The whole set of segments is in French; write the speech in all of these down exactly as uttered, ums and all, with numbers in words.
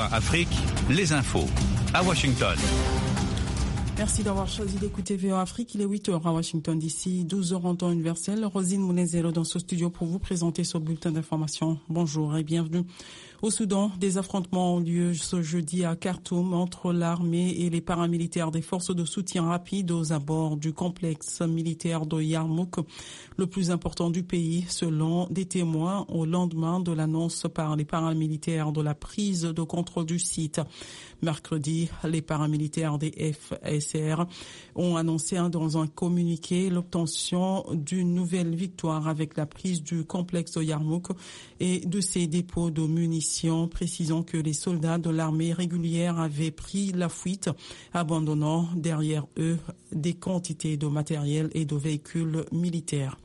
Afrique, les infos à Washington. Merci d'avoir choisi d'écouter V O A Afrique. Il est huit heures à Washington D C, douze heures en temps universel. Rosine Mounezelo dans ce studio pour vous présenter ce bulletin d'information. Bonjour et bienvenue. Au Soudan, des affrontements ont lieu ce jeudi à Khartoum entre l'armée et les paramilitaires des forces de soutien rapide aux abords du complexe militaire de Yarmouk, le plus important du pays, selon des témoins au lendemain de l'annonce par les paramilitaires de la prise de contrôle du site. Mercredi, les paramilitaires des F S R ont annoncé dans un communiqué l'obtention d'une nouvelle victoire avec la prise du complexe de Yarmouk et de ses dépôts de munitions, précisant que les soldats de l'armée régulière avaient pris la fuite, abandonnant derrière eux des quantités de matériel et de véhicules militaires.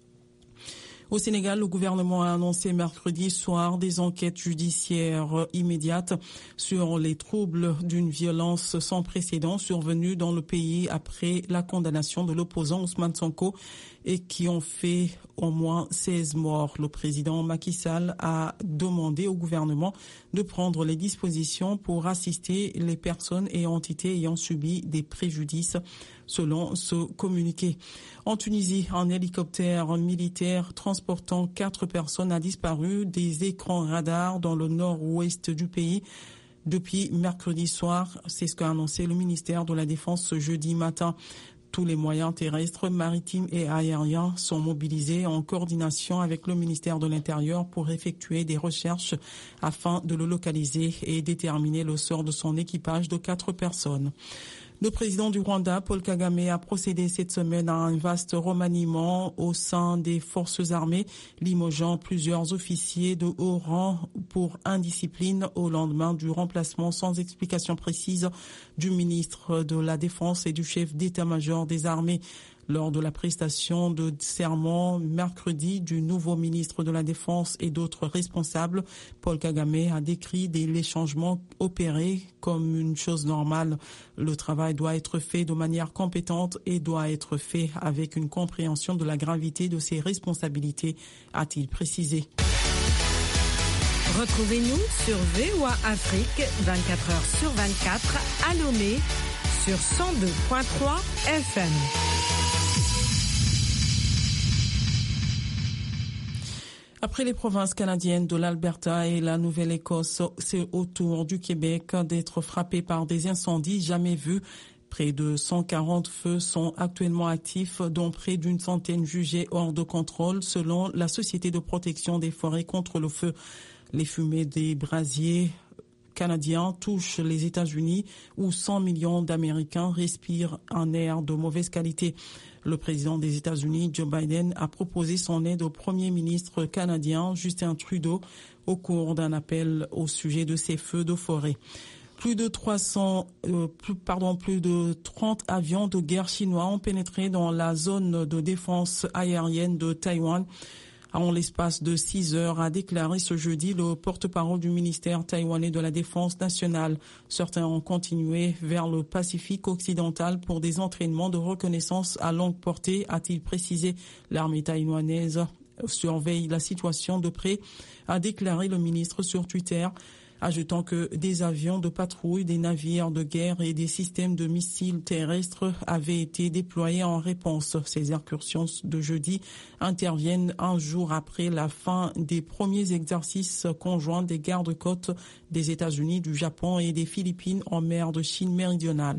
Au Sénégal, le gouvernement a annoncé mercredi soir des enquêtes judiciaires immédiates sur les troubles d'une violence sans précédent survenue dans le pays après la condamnation de l'opposant Ousmane Sonko et qui ont fait au moins seize morts. Le président Macky Sall a demandé au gouvernement de prendre les dispositions pour assister les personnes et entités ayant subi des préjudices, selon ce communiqué. En Tunisie, un hélicoptère militaire transportant quatre personnes a disparu des écrans radars dans le nord-ouest du pays depuis mercredi soir. C'est ce qu'a annoncé le ministère de la Défense ce jeudi matin. Tous les moyens terrestres, maritimes et aériens sont mobilisés en coordination avec le ministère de l'Intérieur pour effectuer des recherches afin de le localiser et déterminer le sort de son équipage de quatre personnes. Le président du Rwanda, Paul Kagame, a procédé cette semaine à un vaste remaniement au sein des forces armées, limogeant plusieurs officiers de haut rang pour indiscipline au lendemain du remplacement sans explication précise du ministre de la Défense et du chef d'état-major des armées. Lors de la prestation de serment mercredi du nouveau ministre de la Défense et d'autres responsables, Paul Kagame a décrit les changements opérés comme une chose normale. Le travail doit être fait de manière compétente et doit être fait avec une compréhension de la gravité de ses responsabilités, a-t-il précisé. Retrouvez-nous sur V O A Afrique vingt-quatre heures sur vingt-quatre à Lomé sur cent deux point trois F M. Après les provinces canadiennes de l'Alberta et la Nouvelle-Écosse, c'est au tour du Québec d'être frappé par des incendies jamais vus. Près de cent quarante feux sont actuellement actifs, dont près d'une centaine jugés hors de contrôle, selon la Société de protection des forêts contre le feu. Les fumées des brasiers canadiens touchent les États-Unis, où cent millions d'Américains respirent un air de mauvaise qualité. Le président des États-Unis, Joe Biden, a proposé son aide au premier ministre canadien, Justin Trudeau, au cours d'un appel au sujet de ces feux de forêt. Plus de trois cents, euh, plus, pardon, plus de trente avions de guerre chinois ont pénétré dans la zone de défense aérienne de Taïwan en l'espace de six heures, a déclaré ce jeudi le porte-parole du ministère taïwanais de la Défense nationale. Certains ont continué vers le Pacifique occidental pour des entraînements de reconnaissance à longue portée, a-t-il précisé. L'armée taïwanaise surveille la situation de près, a déclaré le ministre sur Twitter, ajoutant que des avions de patrouille, des navires de guerre et des systèmes de missiles terrestres avaient été déployés en réponse. Ces incursions de jeudi interviennent un jour après la fin des premiers exercices conjoints des gardes-côtes des États-Unis, du Japon et des Philippines en mer de Chine méridionale.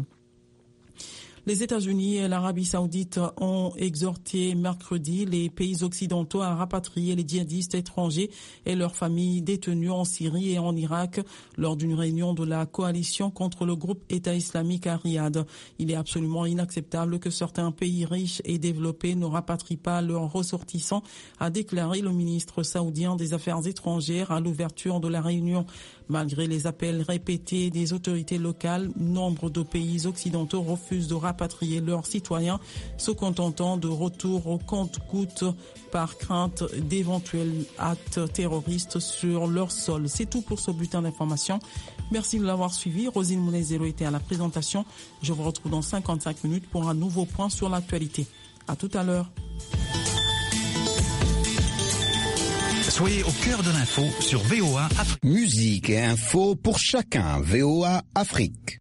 Les États-Unis et l'Arabie saoudite ont exhorté mercredi les pays occidentaux à rapatrier les djihadistes étrangers et leurs familles détenues en Syrie et en Irak lors d'une réunion de la coalition contre le groupe État islamique à Riyad. Il est absolument inacceptable que certains pays riches et développés ne rapatrient pas leurs ressortissants, a déclaré le ministre saoudien des Affaires étrangères à l'ouverture de la réunion. Malgré les appels répétés des autorités locales, nombre de pays occidentaux refusent de rapatrier leurs citoyens, se contentant de retour au compte-gouttes par crainte d'éventuels actes terroristes sur leur sol. C'est tout pour ce bulletin d'information. Merci de l'avoir suivi. Rosine Mounezelo était à la présentation. Je vous retrouve dans cinquante-cinq minutes pour un nouveau point sur l'actualité. À tout à l'heure. Soyez au cœur de l'info sur V O A Afrique. Musique et info pour chacun. V O A Afrique.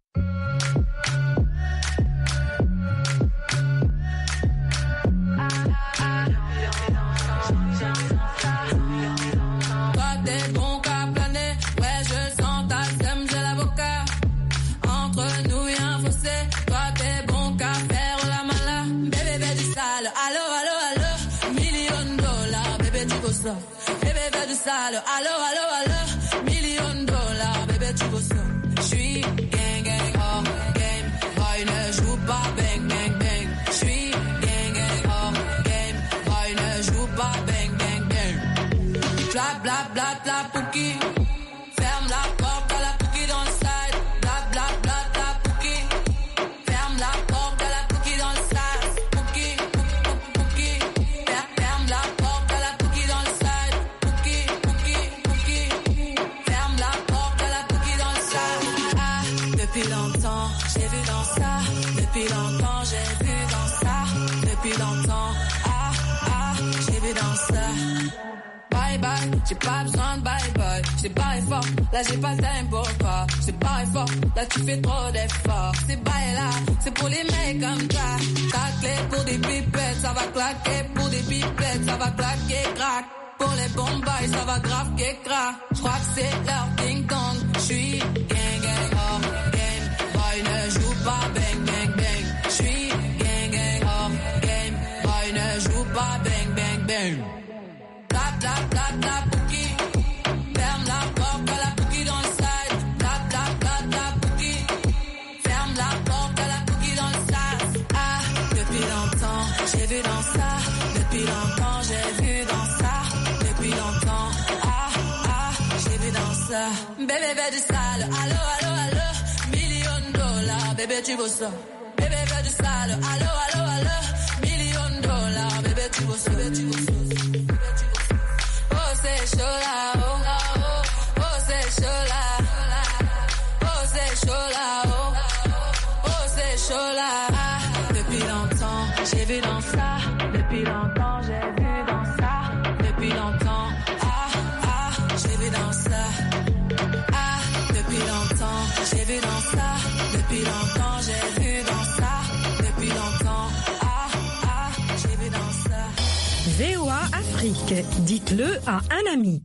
Bébé veut du sale, allo, allo, allo, million de dollars, bébé tu veux ça. J'suis gang, gang, hors game, boy ne joue pas bang, bang, bang. J'suis gang, gang, hors game, boy ne joue pas bang, bang, bang. Bla, bla, bla, bla, pouki, ferme la porte à la pouki dans le side. Bla, bla, bla, bla, pouki, ferme la porte à la pouki dans le side. Pouki, pouki, pouki, ferme la porte à la pouki dans le side. Pouki, pouki, pouki, ferme la porte à la pouki dans le side. Ah, depuis longtemps, j'ai vu dans ça. Depuis longtemps, j'ai vu dans ça. Depuis longtemps, ah, ah, j'ai vu dans ça. Bye bye, j'ai pas besoin de bye bye. J'ai barré fort, là j'ai pas le time pour toi. J'ai barré fort, là tu fais trop d'efforts. C'est bye là, c'est pour les mecs comme ça. Ta clé pour des pipettes, ça va claquer. Pour des pipettes, ça va claquer, crack. Pour les bombes, ça va grave crack. J'crois que c'est leur ding dong. J'suis gang gang hors game, boy ne joue pas bang bang bang. J'suis gang gang hors game, boy ne joue pas bang bang bang. Bla bla bla bla pouki, ferme la porte à la pouki dans le side. Bla bla bla bla pouki, ferme la porte à la pouki dans le side. Ah, depuis longtemps, j'ai vu dans ça. Depuis longtemps, j'ai vu dans ça. Depuis longtemps, ah ah, j'ai vu dans ça. Bébé veut du sale, allo allo allo, million de dollars, bébé tu veux ça. Bébé veut du sale, allo allo allo, million de dollars, bébé tu veux ça, bébé tu veux ça. Oh c'est chaud là, oh, oh, oh, oh c'est chaud là, oh c'est chaud là, oh, oh c'est chaud là. Ah, depuis longtemps, j'ai vu dans ça, depuis longtemps j'ai vu dans ça, depuis longtemps, ah ah, j'ai vu dans ça. Ah, depuis longtemps, j'ai vu dans ça, depuis longtemps j'ai vu dans ça, depuis longtemps, ah ah, j'ai vu dans ça. V O A Afrique, dites-le à un ami.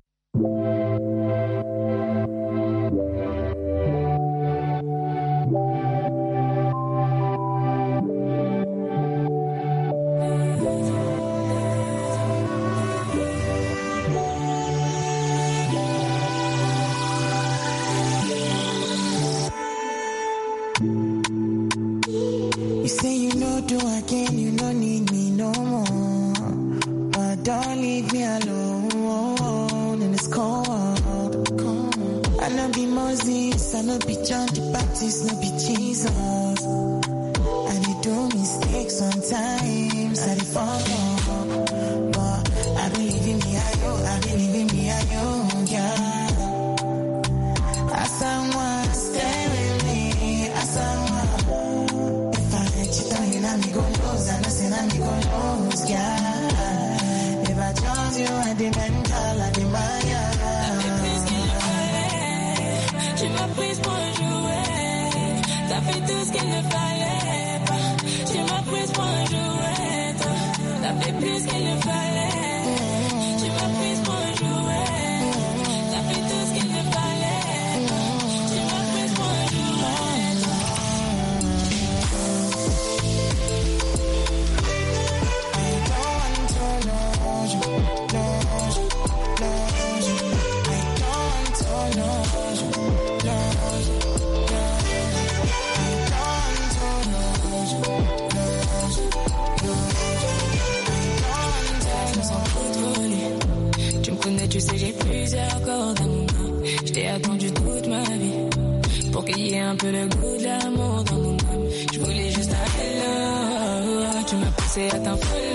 You say you know do again, you don't need me no more. But don't leave me alone in this cold. I know be Moses, I know be John the Baptist, no be Jesus. I did do mistakes sometimes, I did fall. But I believe in me, I yo, I believe in me, I yo, yeah. As someone stay with me, as someone. If I let you down, you know me go lose, I know say now me go lose, yeah. If I chose you, I demand call, I demand, yeah. Tu m'as prise pour un jouet, t'as fait tout ce qu'il ne fallait pas. Tu m'as prise pour un jouet, toi, t'as fait plus qu'il ne fallait. Tu m'as prise pour un jouet, t'as fait tout ce qu'il ne fallait. Tu m'as prise pour un jouet. I don't want to lose you, lose you, lose you. I don't want to lose you. Tu me connais, tu sais, j'ai plusieurs cordes à mon âme. Je t'ai attendu toute ma vie pour qu'il y ait un peu le goût de l'amour dans mon âme. Je voulais juste un hello. Tu m'as poussé à t'envoler.